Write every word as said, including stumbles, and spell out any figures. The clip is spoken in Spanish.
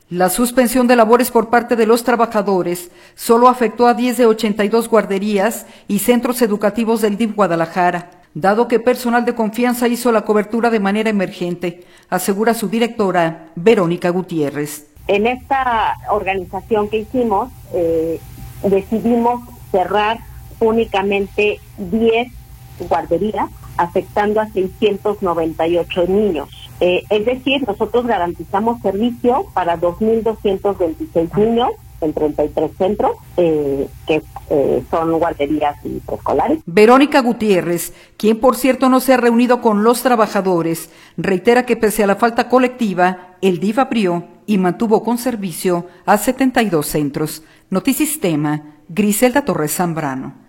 La suspensión de labores por parte de los trabajadores solo afectó a diez de ochenta y dos guarderías y centros educativos del D I F Guadalajara, dado que personal de confianza hizo la cobertura de manera emergente, asegura su directora, Verónica Gutiérrez. En esta organización que hicimos, eh, decidimos cerrar únicamente diez guarderías, afectando a seiscientos noventa y ocho niños. Eh, es decir, nosotros garantizamos servicio para dos mil doscientos veintiséis niños en treinta y tres centros, eh, que eh, son guarderías y preescolares. Verónica Gutiérrez, quien por cierto no se ha reunido con los trabajadores, reitera que pese a la falta colectiva, el D I F abrió y mantuvo con servicio a setenta y dos centros. Notisistema, Griselda Torres Zambrano.